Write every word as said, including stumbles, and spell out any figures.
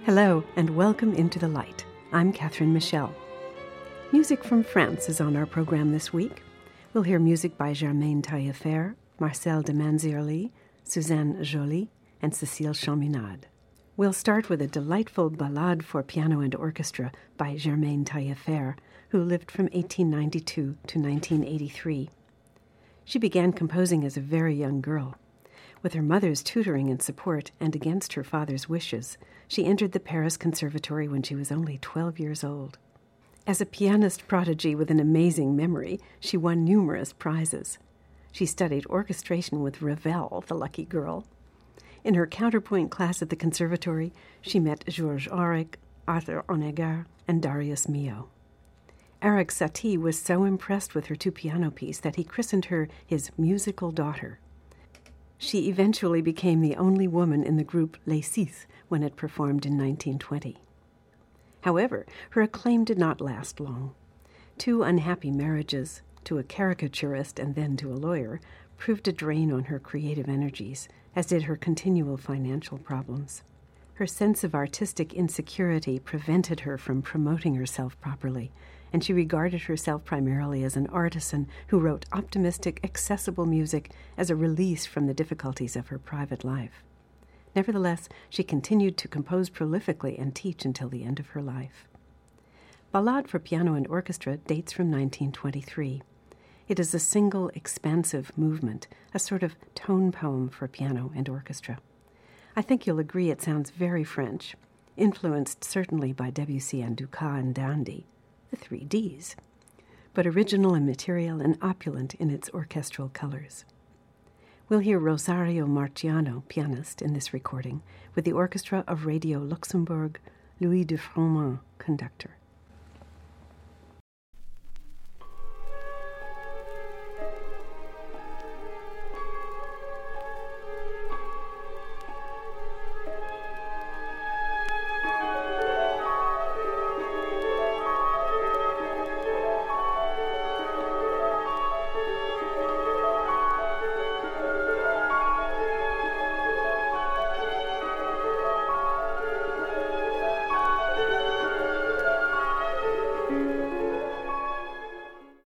Hello, and welcome into the light. I'm Catherine Michel. Music from France is on our program this week. We'll hear music by Germaine Taillefer, Marcel de Manzierly, Suzanne Joly, and Cécile Chaminade. We'll start with a delightful ballade for piano and orchestra by Germaine Taillefer, who lived from eighteen ninety-two to nineteen eighty-three. She began composing as a very young girl. With her mother's tutoring and support, and against her father's wishes, she entered the Paris Conservatory when she was only twelve years old. As a pianist prodigy with an amazing memory, she won numerous prizes. She studied orchestration with Ravel, the lucky girl. In her counterpoint class at the conservatory, she met Georges Auric, Arthur Honegger, and Darius Milhaud. Erik Satie was so impressed with her two-piano piece that he christened her his musical daughter. She eventually became the only woman in the group Les Six when it performed in nineteen twenty. However, her acclaim did not last long. Two unhappy marriages, to a caricaturist and then to a lawyer, proved a drain on her creative energies, as did her continual financial problems. Her sense of artistic insecurity prevented her from promoting herself properly, and she regarded herself primarily as an artisan who wrote optimistic, accessible music as a release from the difficulties of her private life. Nevertheless, she continued to compose prolifically and teach until the end of her life. Ballade for Piano and Orchestra dates from nineteen twenty-three. It is a single, expansive movement, a sort of tone poem for piano and orchestra. I think you'll agree it sounds very French, influenced certainly by Debussy and Dukas and d'Indy, the three Ds, but original in material and opulent in its orchestral colors. We'll hear Rosario Marciano, pianist, in this recording, with the orchestra of Radio Luxembourg, Louis de Froment, conductor.